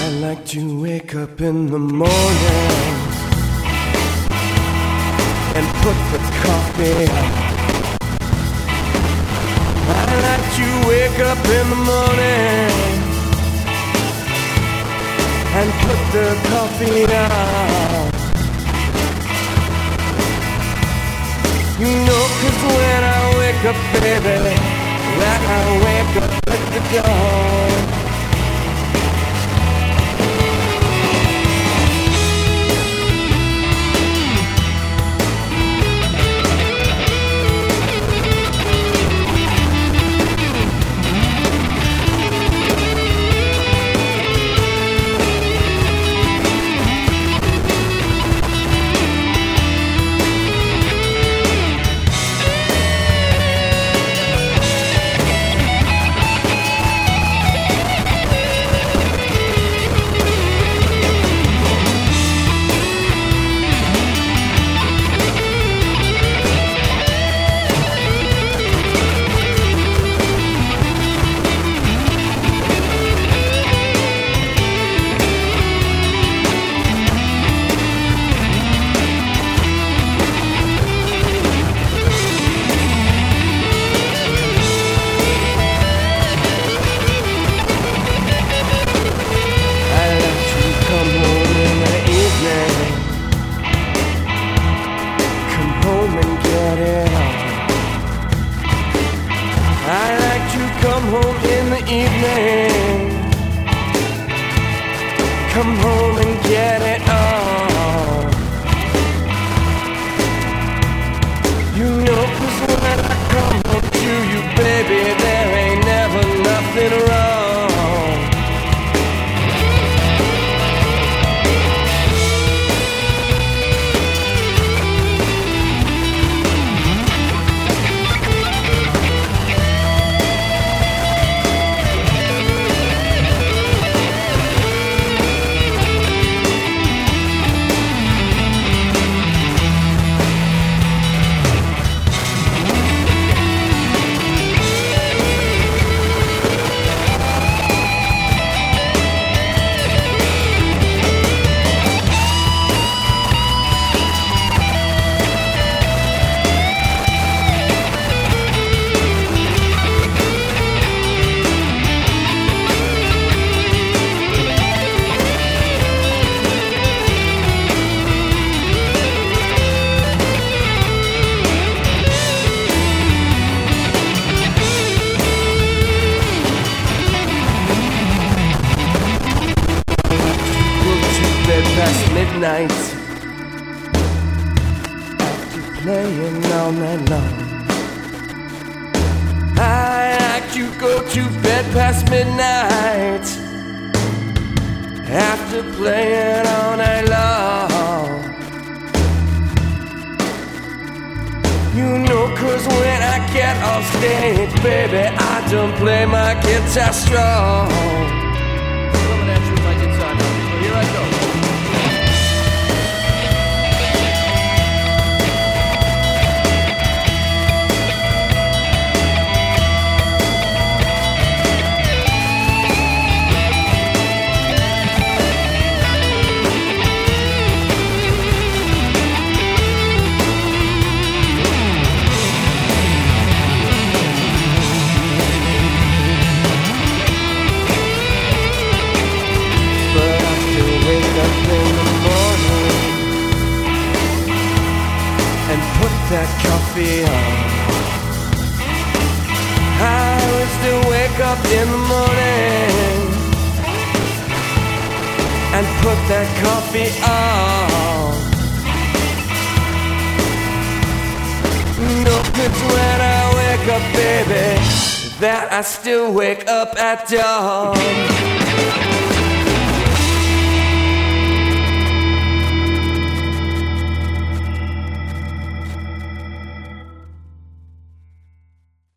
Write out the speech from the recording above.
I like to wake up in the morning and put the coffee on. I like to wake up in the morning and put the coffee on. You know, 'cause when I wake up, baby, that I wake up at the dawn. I like to come home in the evening, come home and get it on. You know, 'cause when I come home to you, baby, there ain't never nothing wrong. Past midnight, after playing all night long. I like to go to bed past midnight, after playing all night long. You know, 'cause when I get off stage, baby, I don't play my guitar strong. Coming at you with my guitar now, so here I go. That coffee on. I will still wake up in the morning and put that coffee on. No, 'cause when I wake up, baby, that I still wake up at dawn.